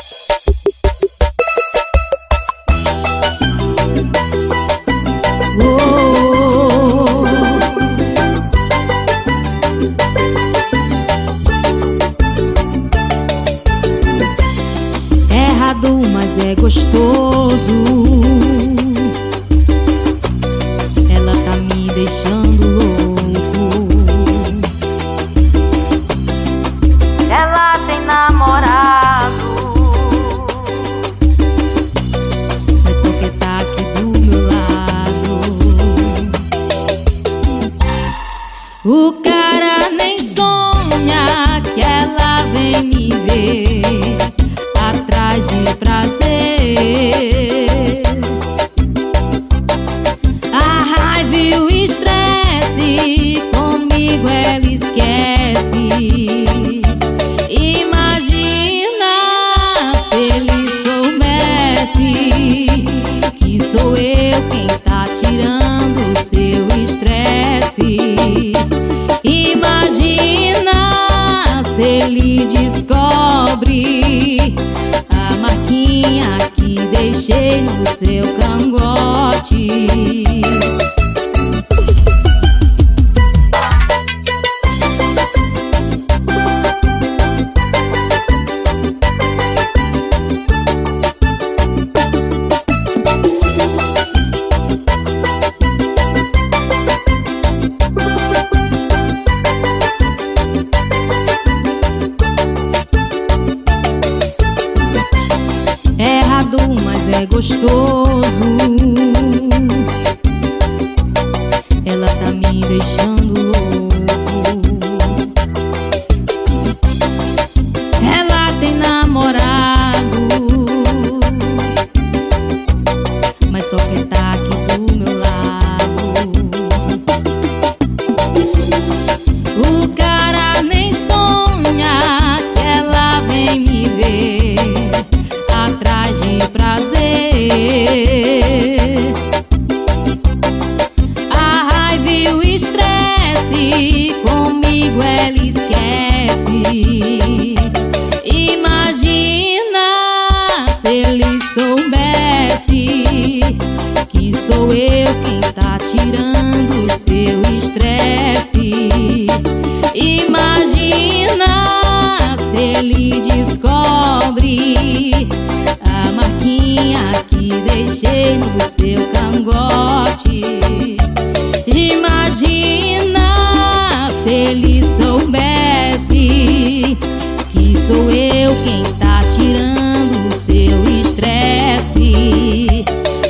Mas é gostoso. Ela tá me deixando louco. Ela tem namorado, mas só que tá aqui do meu lado. O cara nem sonha que ela vem me ver atrás de prazer. A raiva e o estresse comigo ela esquece. Imagina se ele soubesse que sou eu quem tá tirando o seu estresse. Imagina se ele descobre a marquinha que deixei no seu cangote. Mas é gostoso. Ela tá me deixando louco. Ela tem namorado, mas só quem tá aqui do meu lado. O cara nem sonha que ela vem me ver atrás de prazer. A raiva e o estresse comigo ela esquece. Imagina se ele soubesse que sou eu quem tá tirando o seu estresse. Imagina se ele descobre a marquinha que deixei no seu cangote. Imagina se ele soubesse que sou eu quem tá tirando o seu estresse.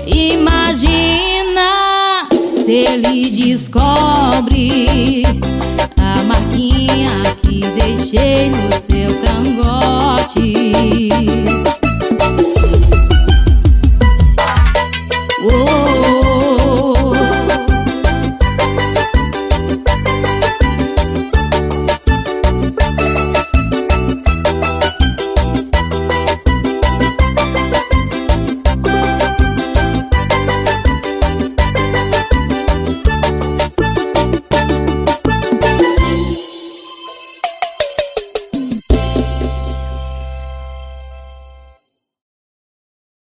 Imagina se ele descobre a marquinha que deixei no seu